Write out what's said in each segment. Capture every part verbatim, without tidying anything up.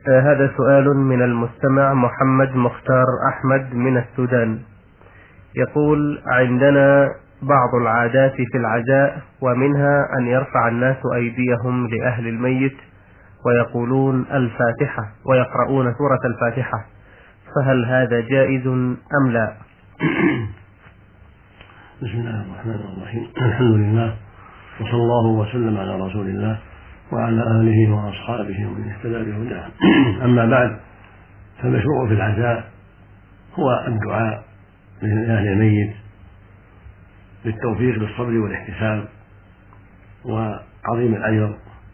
آه هذا سؤال من المستمع محمد مختار أحمد من السودان. يقول: عندنا بعض العادات في العزاء، ومنها أن يرفع الناس أيديهم لأهل الميت ويقولون الفاتحة ويقرؤون سورة الفاتحة، فهل هذا جائز أم لا؟ بسم الله الرحمن الرحيم. الحمد لله، وصلى الله وسلم على رسول الله وعلى آله وأصحابه ومن اهتدى بهداه. أما بعد، فالمشروع في العزاء هو الدعاء لأهل الميت بالتوفيق للصبر والاحتساب وعظيم الأجر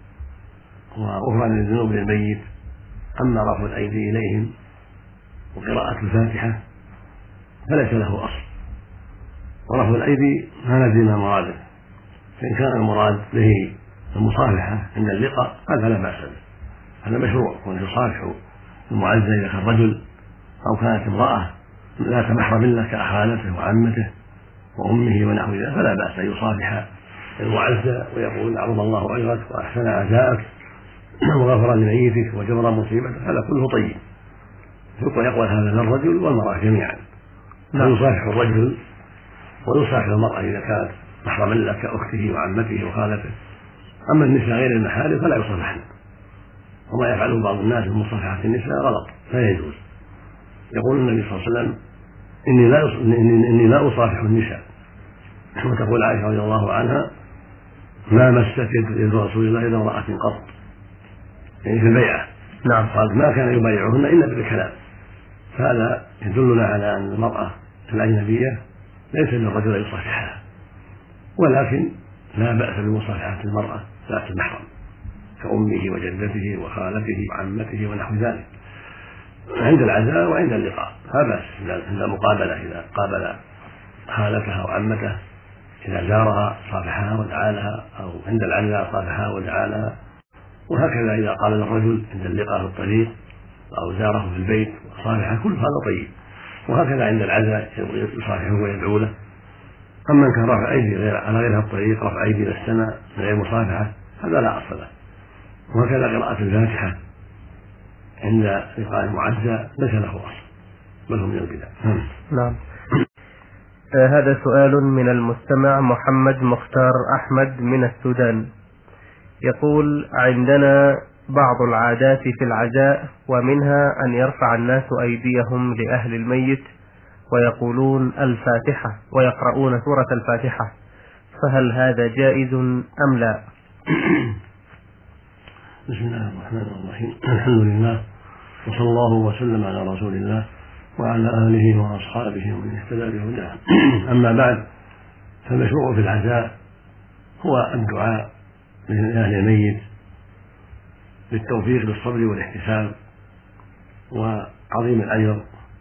وغفران الذنوب للميت. أما رفع الأيدي إليهم وقراءة الفاتحة فليس له أصل، ورفع الأيدي ما ندري ما مراده، فإن كان المراد به المصافحة عند اللقاء هذا لا بأس به، هذا مشروع، وأن يصافح المعزى إذا كان رجل أو كانت امرأة ذات محرم له كأخالته وعمته وأمه ونحو ذلك فلا بأس أن يصافح المعزى ويقول عظم الله أجرك وأحسن عزاءك وغفر لميتك وجبر مصيبتك، هذا كله طيب، ثم يقول هذا للرجل والمرأة جميعا، فيصافح الرجل ويصافح المرأة إذا كانت محرما له كأخته وعمته وخالته. أما النساء غير المحارم فلا يصافحن، وما يفعله بعض الناس من مصافحة النساء غلط لا يجوز. يقول النبي صلى الله عليه وسلم: إني لا إني, إني لا أصافح النساء. وتقول عائشة رضي الله عنها: ما مست يد رسول الله إلا امرأة قط، يعني في البيعة. نعم. قال ما كان يبايعهن إلا بالكلام، فهذا يدلنا على أن المرأة الأجنبية ليس للرجل يصافحها، ولكن لا بأس بمصافحة المرأة ذات المحرم كأمه وجدته وخالته وعمته ونحو ذلك عند العزاء وعند اللقاء، لا بأس عند المقابلة إذا قابل خالتها وعمته، إذا زارها صافحها ودعا لها، أو عند العزاء صافحها ودعا لها، وهكذا إذا قال الرجل عند اللقاء في الطريق أو زاره في البيت وصافحه، كل هذا طيب، وهكذا عند العزاء يصافحه ويدعو له. أما إن كان رفع أيدي غير على غير الطريق، رفع أيدي إلى السماء من غير مصافحة، هذا لا أصل له. وهكذا قراءة الفاتحة عند لقاء المعزى ليس له أصل، بل هو من البدع. نعم. آه هذا سؤال من المستمع محمد مختار أحمد من السودان. يقول: عندنا بعض العادات في العزاء، ومنها أن يرفع الناس أيديهم لأهل الميت ويقولون الفاتحة ويقرؤون سورة الفاتحة، فهل هذا جائز أم لا؟ بسم الله الرحمن الرحيم. الحمد لله، وصلى الله وسلم على رسول الله وعلى آله وأصحابه ومن اهتدى بهداه. أما بعد، فالمشروع في العزاء هو الدعاء لأهل الميت بالتوفيق للصبر والاحتساب وعظيم الأجر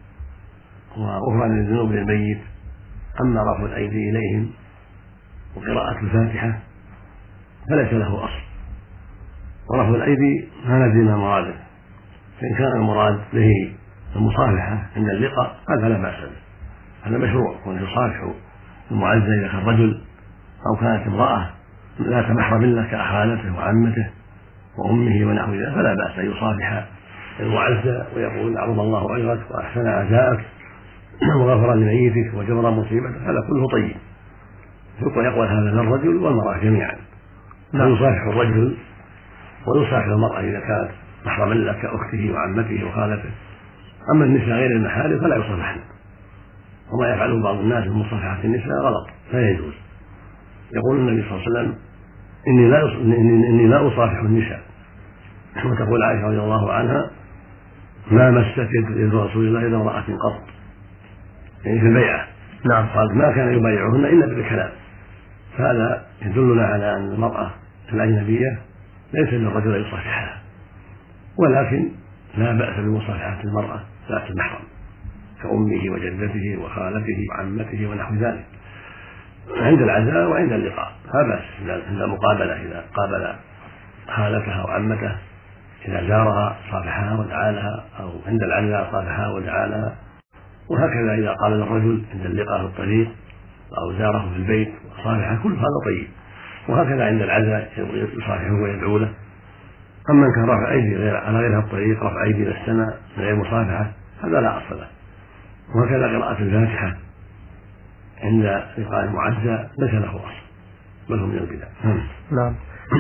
وغفران الذنوب للميت. أما رفع الأيدي إليهم وقراءة الفاتحة فليس له أصل، ورفع الأيدي ما ندري ما مراده، فإن كان المراد به المصافحة عند اللقاء هذا لا بأس به، هذا مشروع، وأن يصافح المعزى إذا كان رجل أو كانت امرأة ذات محرم له كأخالته وعمته وأمه ونحو ذلك فلا بأس أن يصافح المعزى ويقول عظم الله أجرك وأحسن عزاءك وغفر لميتك وجبر مصيبتك، هذا كله طيب، ثم يقول هذا للرجل والمرأة جميعا، فيصافح الرجل ويصافح المرأة إذا كانت محرما له كأخته وعمته وخالته. أما النساء غير المحارم فلا يصافحن، وما يفعله بعض الناس من مصافحة النساء غلط لا يجوز. يقول النبي صلى الله عليه وسلم: إني لا إني, إني لا أصافح النساء. وتقول عائشة رضي الله عنها: ما مست يد رسول الله إلا امرأة قط، يعني في البيعة. نعم. قال ما كان يبايعهن إلا بالكلام، فهذا يدلنا على أن المرأة الأجنبية ليس للرجل يصافحها، ولكن لا بأس بمصافحة المرأة ذات المحرم كأمه وجدته وخالته وعمته ونحو ذلك عند العزاء وعند اللقاء، لا بأس عند المقابلة إذا قابل خالتها وعمته، إذا زارها صافحها ودعا لها، أو عند العزاء صافحها ودعا لها، وهكذا إذا قال الرجل عند اللقاء في الطريق أو زاره في البيت وصافحه، كل هذا طيب، وهكذا عند العزاء يصافحه ويدعو له. أما إن كان رفع أيدي غير على غير هذا الطريق، رفع أيدي إلى السماء من غير مصافحة، هذا لا أصل له. وهكذا قراءة الفاتحة عند لقاء المعزى ليس له أصل، بل هو من البدع. نعم.